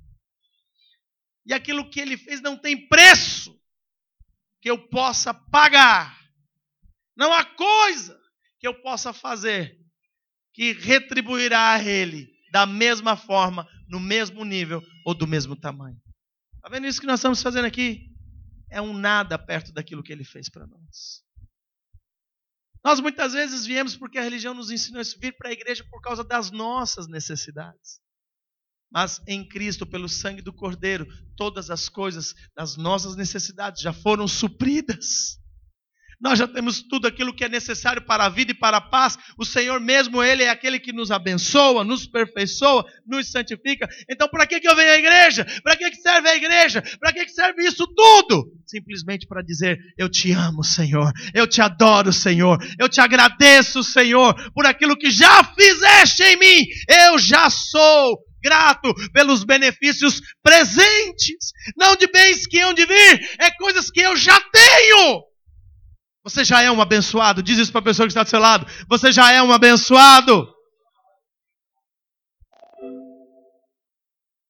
E aquilo que Ele fez não tem preço que eu possa pagar. Não há coisa que eu possa fazer que retribuirá a Ele da mesma forma, no mesmo nível ou do mesmo tamanho. Está vendo isso que nós estamos fazendo aqui? É um nada perto daquilo que Ele fez para nós. Nós muitas vezes viemos porque a religião nos ensinou a vir para a igreja por causa das nossas necessidades. Mas em Cristo, pelo sangue do Cordeiro, todas as coisas das nossas necessidades já foram supridas. Nós já temos tudo aquilo que é necessário para a vida e para a paz. O Senhor mesmo, Ele é aquele que nos abençoa, nos aperfeiçoa, nos santifica. Então, para que eu venho à igreja? Para que serve a igreja? Para que serve isso tudo? Simplesmente para dizer, eu te amo, Senhor. Eu te adoro, Senhor. Eu te agradeço, Senhor, por aquilo que já fizeste em mim. Eu já sou grato pelos benefícios presentes. Não de bens que hão de vir, é coisas que eu já tenho. Você já é um abençoado. Diz isso para a pessoa que está do seu lado. Você já é um abençoado.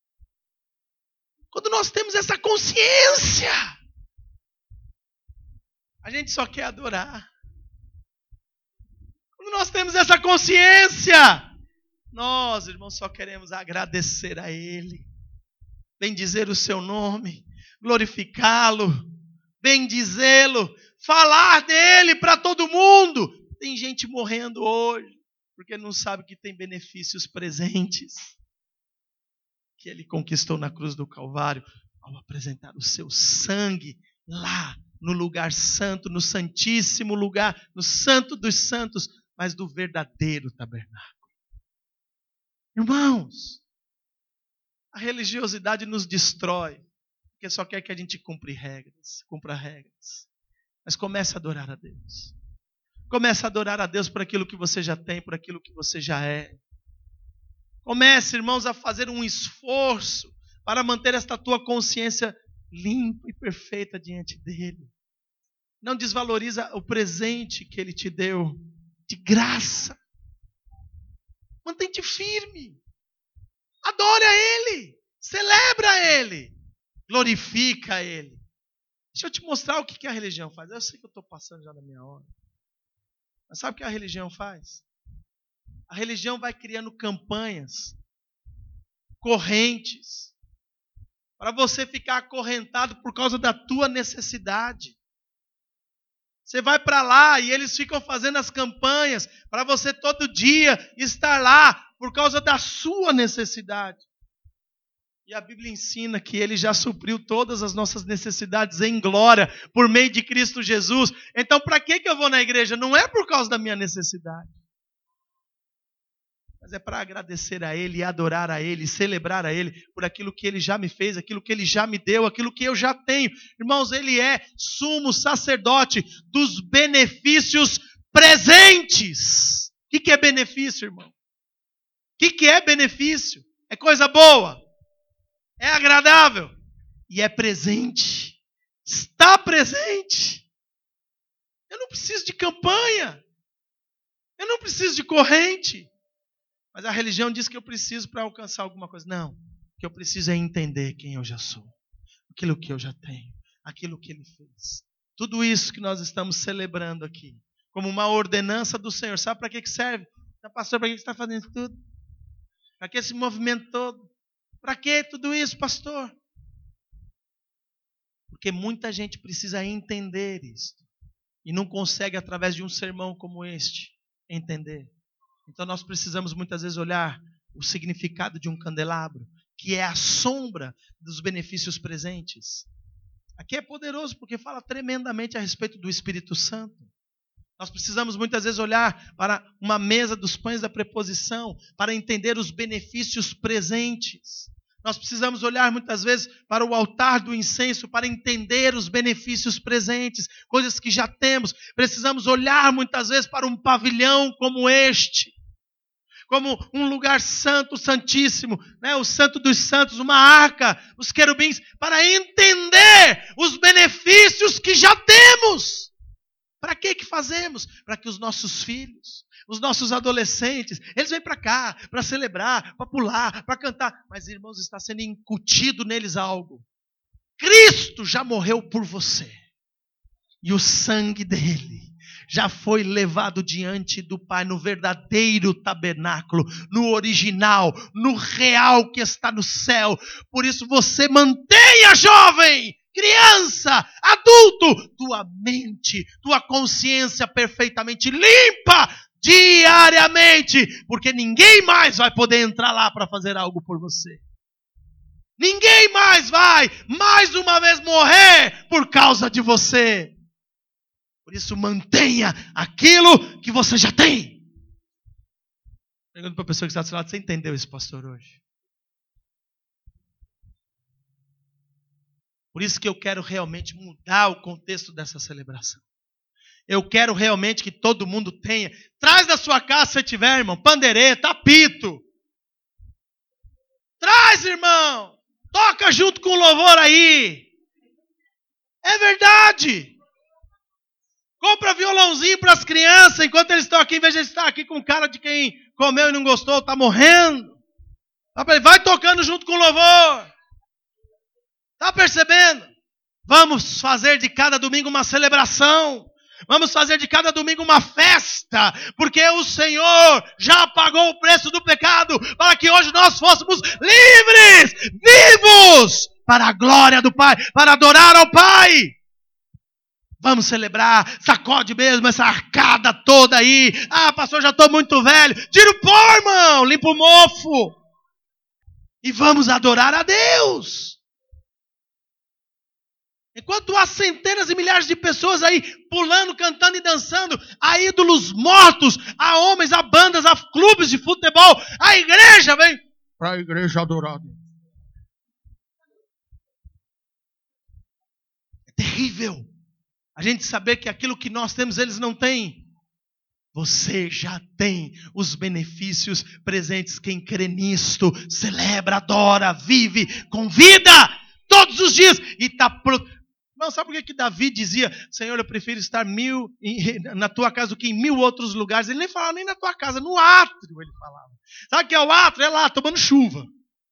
Quando nós temos essa consciência, a gente só quer adorar. Quando nós temos essa consciência, nós, irmãos, só queremos agradecer a Ele, bendizer o seu nome, glorificá-lo, bendizê-lo, falar dele para todo mundo. Tem gente morrendo hoje porque não sabe que tem benefícios presentes que ele conquistou na cruz do Calvário ao apresentar o seu sangue lá no lugar santo, no santíssimo lugar, no santo dos santos, mas do verdadeiro tabernáculo. Irmãos, a religiosidade nos destrói, porque só quer que a gente cumpra regras. Mas comece a adorar a Deus. Comece a adorar a Deus por aquilo que você já tem, por aquilo que você já é. Comece, irmãos, a fazer um esforço para manter esta tua consciência limpa e perfeita diante dEle. Não desvaloriza o presente que Ele te deu, de graça. Mantém-te firme. Adore a Ele. Celebra a Ele. Glorifica a Ele. Deixa eu te mostrar o que a religião faz. Eu sei que eu estou passando já da minha hora. Mas sabe o que a religião faz? A religião vai criando campanhas, correntes, para você ficar acorrentado por causa da tua necessidade. Você vai para lá e eles ficam fazendo as campanhas para você todo dia estar lá por causa da sua necessidade. E a Bíblia ensina que Ele já supriu todas as nossas necessidades em glória por meio de Cristo Jesus. Então, para que eu vou na igreja? Não é por causa da minha necessidade. Mas é para agradecer a Ele, adorar a Ele, celebrar a Ele por aquilo que Ele já me fez, aquilo que Ele já me deu, aquilo que eu já tenho. Irmãos, Ele é sumo sacerdote dos benefícios presentes. O que é benefício, irmão? O que é benefício? É coisa boa? É agradável? E é presente. Está presente. Eu não preciso de campanha. Eu não preciso de corrente. Mas a religião diz que eu preciso para alcançar alguma coisa. Não. O que eu preciso é entender quem eu já sou. Aquilo que eu já tenho. Aquilo que Ele fez. Tudo isso que nós estamos celebrando aqui. Como uma ordenança do Senhor. Sabe para que serve? Pastor, para que você está fazendo isso tudo? Para que esse movimento todo? Para que tudo isso, pastor? Porque muita gente precisa entender isso. E não consegue, através de um sermão como este, entender. Então nós precisamos muitas vezes olhar o significado de um candelabro, que é a sombra dos benefícios presentes. Aqui é poderoso porque fala tremendamente a respeito do Espírito Santo. Nós precisamos muitas vezes olhar para uma mesa dos pães da preposição para entender os benefícios presentes. Nós precisamos olhar muitas vezes para o altar do incenso para entender os benefícios presentes, coisas que já temos. Precisamos olhar muitas vezes para um pavilhão como este, como um lugar santo, santíssimo, né? O santo dos santos, uma arca, os querubins, para entender os benefícios que já temos. Para que fazemos? Para que os nossos filhos, os nossos adolescentes, eles vêm para cá, para celebrar, para pular, para cantar. Mas, irmãos, está sendo incutido neles algo. Cristo já morreu por você. E o sangue dele já foi levado diante do Pai no verdadeiro tabernáculo, no original, no real que está no céu. Por isso você mantenha, jovem, criança, adulto, tua mente, tua consciência perfeitamente limpa diariamente, porque ninguém mais vai poder entrar lá para fazer algo por você. Ninguém mais vai, mais uma vez, morrer por causa de você. Por isso, mantenha aquilo que você já tem. Pergunto para a pessoa que está do seu lado, você entendeu isso, pastor, hoje? Por isso que eu quero realmente mudar o contexto dessa celebração. Eu quero realmente que todo mundo tenha. Traz da sua casa, se tiver, irmão, pandeireta, apito. Traz, irmão. Toca junto com o louvor aí. É verdade. Compra violãozinho para as crianças, enquanto eles estão aqui, em vez de estar aqui com cara de quem comeu e não gostou, está morrendo. Vai tocando junto com o louvor. Está percebendo? Vamos fazer de cada domingo uma celebração. Vamos fazer de cada domingo uma festa, porque o Senhor já pagou o preço do pecado para que hoje nós fôssemos livres, vivos, para a glória do Pai, para adorar ao Pai. Vamos celebrar, sacode mesmo essa arcada toda aí. Ah, pastor, já estou muito velho. Tira o pó, irmão, limpa o mofo. E vamos adorar a Deus. Enquanto há centenas e milhares de pessoas aí pulando, cantando e dançando, a ídolos mortos, a homens, a bandas, a clubes de futebol, a igreja vem para a igreja adorada. É terrível a gente saber que aquilo que nós temos, eles não têm. Você já tem os benefícios presentes. Quem crê nisto, celebra, adora, vive, convida todos os dias e está pronto. Não, sabe por que Davi dizia, Senhor, eu prefiro estar na tua casa do que em 1000 outros lugares? Ele nem falava nem na tua casa, no átrio ele falava. Sabe o que é o átrio? É lá, tomando chuva.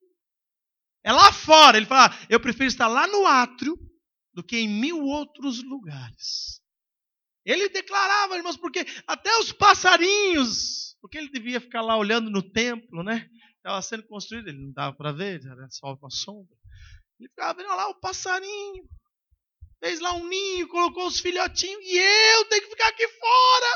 É lá fora. Ele falava, eu prefiro estar lá no átrio do que em 1000 outros lugares. Ele declarava, irmãos, porque até os passarinhos, porque ele devia ficar lá olhando no templo, né? Estava sendo construído, ele não dava para ver, era só uma sombra. Ele ficava vendo lá o passarinho. Fez lá um ninho, colocou os filhotinhos, e eu tenho que ficar aqui fora.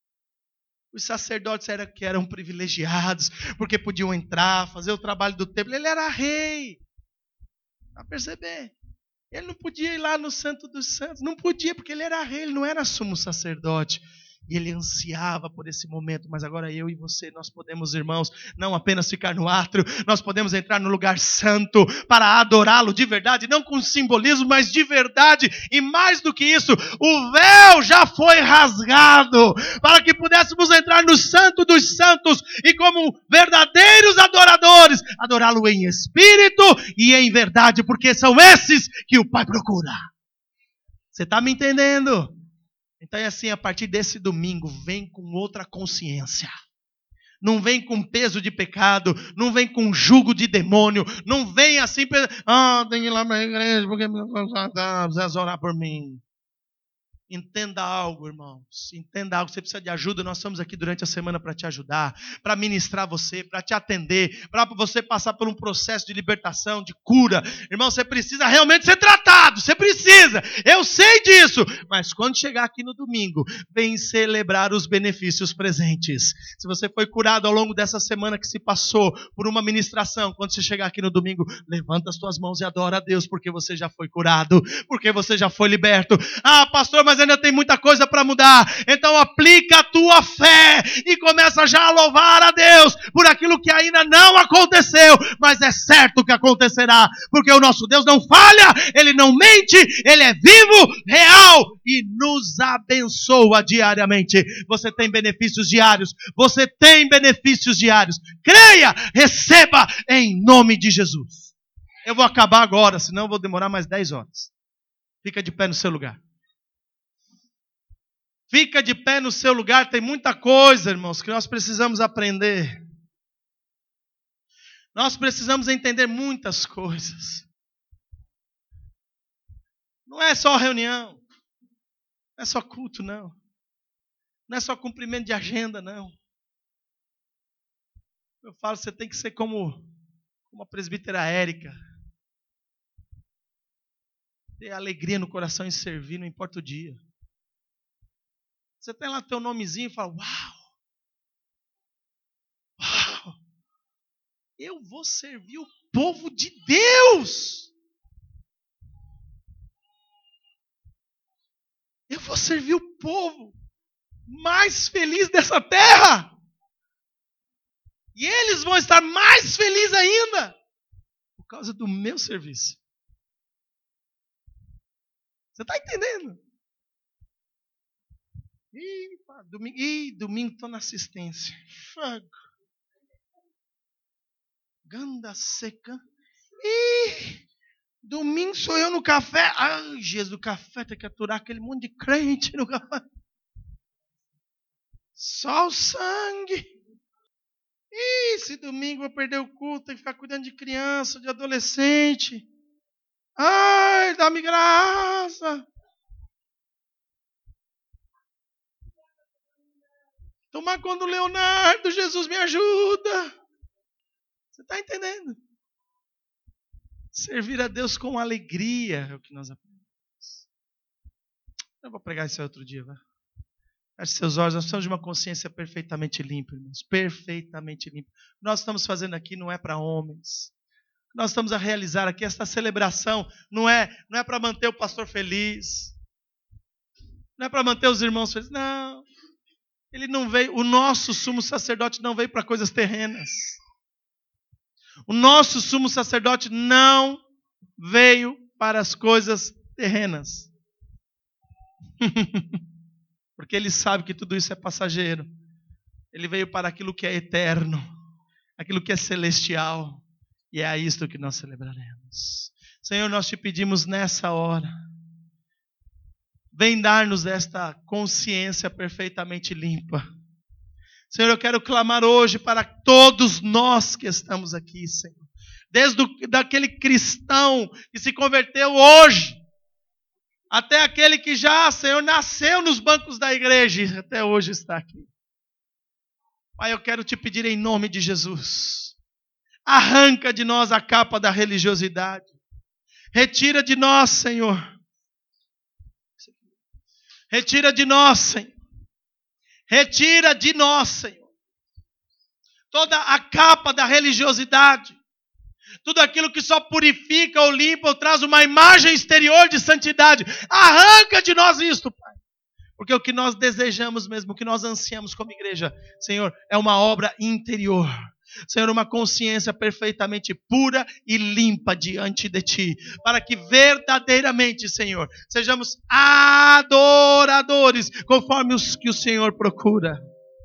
Os sacerdotes eram privilegiados, porque podiam entrar, fazer o trabalho do templo. Ele era rei. Para perceber. Ele não podia ir lá no Santo dos Santos. Não podia, porque ele era rei, ele não era sumo sacerdote. E ele ansiava por esse momento, mas agora eu e você, nós podemos, irmãos, não apenas ficar no átrio, nós podemos entrar no lugar santo para adorá-lo de verdade, não com simbolismo, mas de verdade. E mais do que isso, o véu já foi rasgado para que pudéssemos entrar no Santo dos Santos e como verdadeiros adoradores, adorá-lo em espírito e em verdade, porque são esses que o Pai procura. Você está me entendendo? Então é assim, a partir desse domingo, vem com outra consciência. Não vem com peso de pecado, não vem com jugo de demônio, não vem assim, tem que ir lá para a igreja, porque precisa orar por mim. Entenda algo, irmãos. Entenda algo. Você precisa de ajuda. Nós estamos aqui durante a semana para te ajudar, para ministrar você, para te atender, para você passar por um processo de libertação, de cura. Irmão, você precisa realmente ser tratado. Você precisa. Eu sei disso. Mas quando chegar aqui no domingo, vem celebrar os benefícios presentes. Se você foi curado ao longo dessa semana que se passou por uma ministração, quando você chegar aqui no domingo, levanta as tuas mãos e adora a Deus, porque você já foi curado, porque você já foi liberto. Ah, pastor, mas ainda tem muita coisa para mudar. Então aplica a tua fé e começa já a louvar a Deus por aquilo que ainda não aconteceu, mas é certo que acontecerá, porque o nosso Deus não falha, Ele não mente, Ele é vivo, real e nos abençoa diariamente. Você tem benefícios diários, você tem benefícios diários. Creia, receba em nome de Jesus. Eu vou acabar agora, senão eu vou demorar mais 10 horas. Fica de pé no seu lugar. Fica de pé no seu lugar, tem muita coisa, irmãos, que nós precisamos aprender. Nós precisamos entender muitas coisas. Não é só reunião, não é só culto, não. Não é só cumprimento de agenda, não. Eu falo, você tem que ser como a presbítera Érica. Ter alegria no coração em servir, não importa o dia. Você tem lá teu nomezinho e fala, uau, eu vou servir o povo de Deus. Eu vou servir o povo mais feliz dessa terra. E eles vão estar mais felizes ainda por causa do meu serviço. Você está entendendo? Domingo estou na assistência. Fogo. Ganda seca. Domingo sou eu no café. Ai, Jesus, o café tem que aturar aquele monte de crente no café. Só o sangue. Esse domingo eu vou perder o culto, tem que ficar cuidando de criança, de adolescente. Ai, dá-me graça. Tomar conta do Leonardo, Jesus me ajuda. Você está entendendo? Servir a Deus com alegria é o que nós aprendemos. Eu vou pregar isso outro dia, vai. Feche seus olhos, nós precisamos de uma consciência perfeitamente limpa, irmãos. Perfeitamente limpa. O que nós estamos fazendo aqui não é para homens. O que nós estamos a realizar aqui, esta celebração, não é para manter o pastor feliz. Não é para manter os irmãos felizes. Não. Ele não veio, o nosso sumo sacerdote não veio para coisas terrenas. O nosso sumo sacerdote não veio para as coisas terrenas. Porque ele sabe que tudo isso é passageiro. Ele veio para aquilo que é eterno, aquilo que é celestial. E é isto que nós celebraremos. Senhor, nós te pedimos nessa hora, vem dar-nos esta consciência perfeitamente limpa. Senhor, eu quero clamar hoje para todos nós que estamos aqui, Senhor. Desde daquele cristão que se converteu hoje, até aquele que já, Senhor, nasceu nos bancos da igreja e até hoje está aqui. Pai, eu quero te pedir em nome de Jesus, arranca de nós a capa da religiosidade. Retira de nós, Senhor. Retira de nós, Senhor. Retira de nós, Senhor, toda a capa da religiosidade. Tudo aquilo que só purifica ou limpa ou traz uma imagem exterior de santidade. Arranca de nós isto, Pai. Porque o que nós desejamos mesmo, o que nós ansiamos como igreja, Senhor, é uma obra interior. Senhor, uma consciência perfeitamente pura e limpa diante de Ti. Para que verdadeiramente, Senhor, sejamos adoradores, conforme os que o Senhor procura.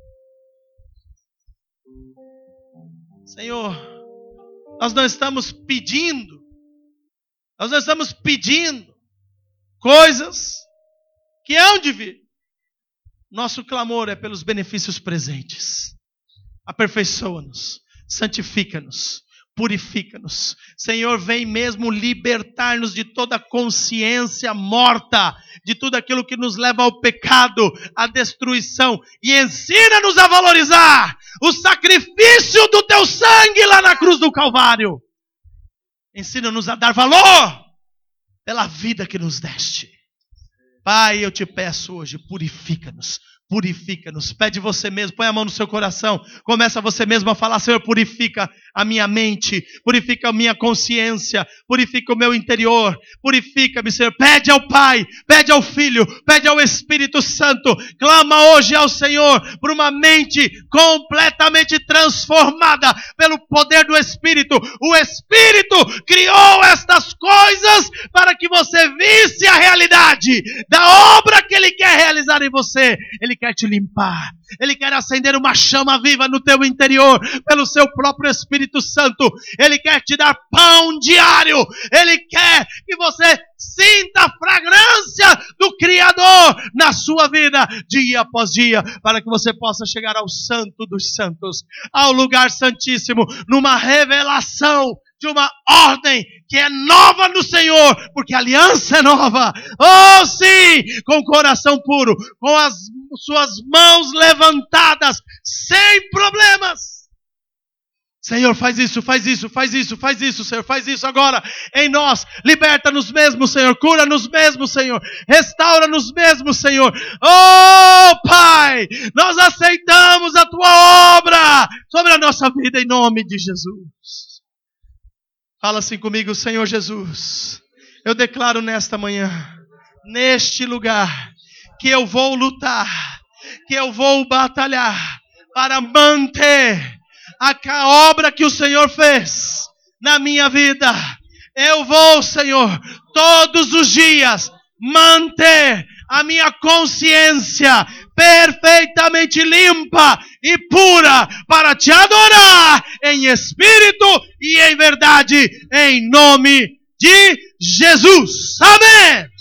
Senhor, nós não estamos pedindo coisas que hão de vir. Nosso clamor é pelos benefícios presentes. Aperfeiçoa-nos, santifica-nos, purifica-nos. Senhor, vem mesmo libertar-nos de toda consciência morta, de tudo aquilo que nos leva ao pecado, à destruição, e ensina-nos a valorizar o sacrifício do Teu sangue lá na cruz do Calvário. Ensina-nos a dar valor pela vida que nos deste. Pai, eu te peço hoje, purifica-nos. Purifica-nos, pede você mesmo, põe a mão no seu coração, começa você mesmo a falar: Senhor, purifica a minha mente, purifica a minha consciência, purifica o meu interior, purifica-me, Senhor. Pede ao Pai, pede ao Filho, pede ao Espírito Santo, clama hoje ao Senhor por uma mente completamente transformada pelo poder do Espírito. O Espírito criou estas coisas para que você visse a realidade da obra que Ele quer realizar em você. Ele quer te limpar. Ele quer acender uma chama viva no teu interior pelo seu próprio Espírito Santo. Ele quer te dar pão diário. Ele quer que você sinta a fragrância do Criador na sua vida, dia após dia, para que você possa chegar ao Santo dos Santos, ao lugar santíssimo, numa revelação de uma ordem que é nova no Senhor, porque a aliança é nova. Oh sim, com o coração puro, com as suas mãos levantadas, sem problemas. Senhor, faz isso, Senhor, faz isso agora em nós. Liberta-nos mesmo, Senhor, cura-nos mesmo, Senhor, restaura-nos mesmo, Senhor. Oh Pai, nós aceitamos a Tua obra sobre a nossa vida em nome de Jesus. Fala assim comigo: Senhor Jesus, eu declaro nesta manhã, neste lugar, que eu vou lutar, que eu vou batalhar para manter a obra que o Senhor fez na minha vida. Eu vou, Senhor, todos os dias manter a minha consciência perfeitamente limpa e pura para te adorar em espírito e em verdade, em nome de Jesus. Amém!